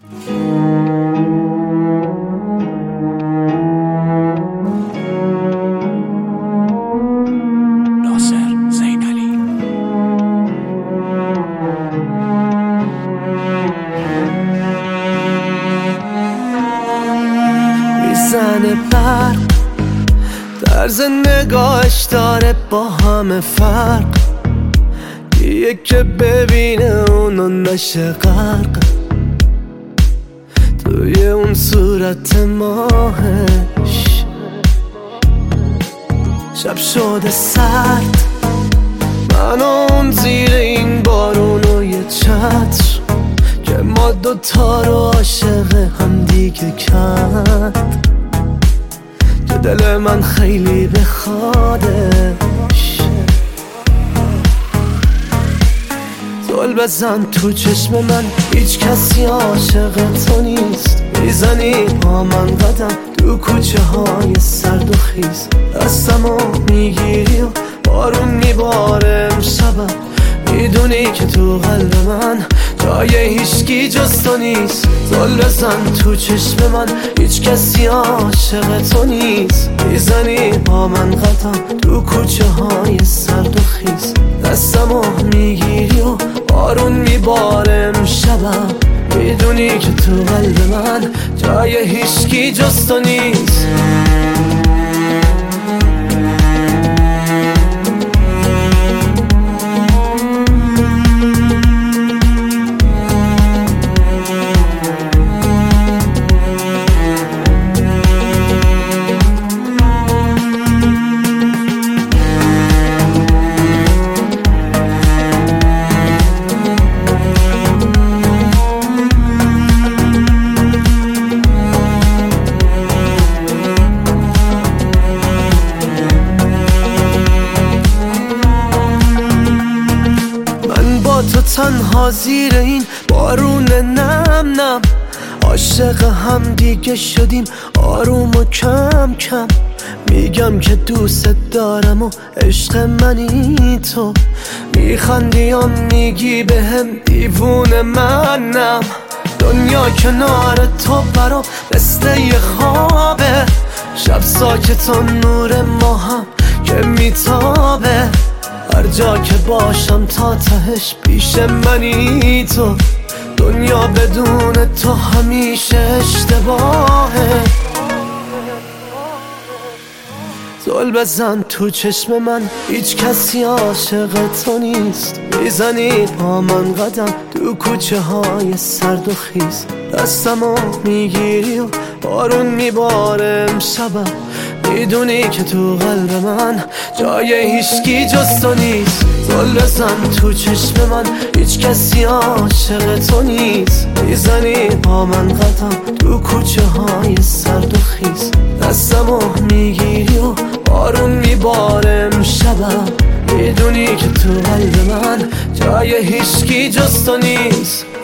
میزنه برق، طرز نگاهش داره با همه فرق، یه که ببینه اونو نشه غرق توی اون صورت ماهش. شب شده سرد، من و اون زیر این بارون و یه چتر که ما دوتا رو عاشق هم دیگه کرد، که دل من خیلی بخوادش. زل بزن تو چشم من، هیچ کسی عاشق تو نیست. میزنی با من قدم تو کوچه های سرد و خیز، دستمو میگیری و بارون میباره امشبم. میدونی که تو قلب من جای هیچکی جز تو نیست. زل بزن تو چشم من، هیچ کسی عاشق تو نیست. میزنی با من قدم تو کوچه های سرد و خیز، دستمو میگیری و بارون میباره امشبم. میدونی که تو قلب من جای هیچکی جز تو نیست. تو تنها زیر این بارون نم نم، عاشق هم دیگه شدیم آروم و کم کم. میگم که دوست دارم و عشق منی تو، میخندی و میگی بهم دیوونه منم. دنیا کنار تو برام مثل یه خوابه، شب ساکت و نور ماهم که میتابه. هر جا که باشم تا تهش پیش منی تو، دنیا بدون تو همیشه اشتباهه. زل بزن تو چشم من، هیچ کسی عاشق تو نیست. میزنی با من قدم تو کوچه های سرد و خیز، دستمو میگیری و بارون میباره امشبم. میدونی که تو قلب من جای هیچکی جز تو نیست. زل بزن تو چشم من، هیچ کسی عاشق تو نیست. میزنی با من قدم تو کوچه های سرد و خیز، دستمو میگیری و بارون میباره امشبم. میدونی که تو قلب من جای هیچکی جز تو نیست.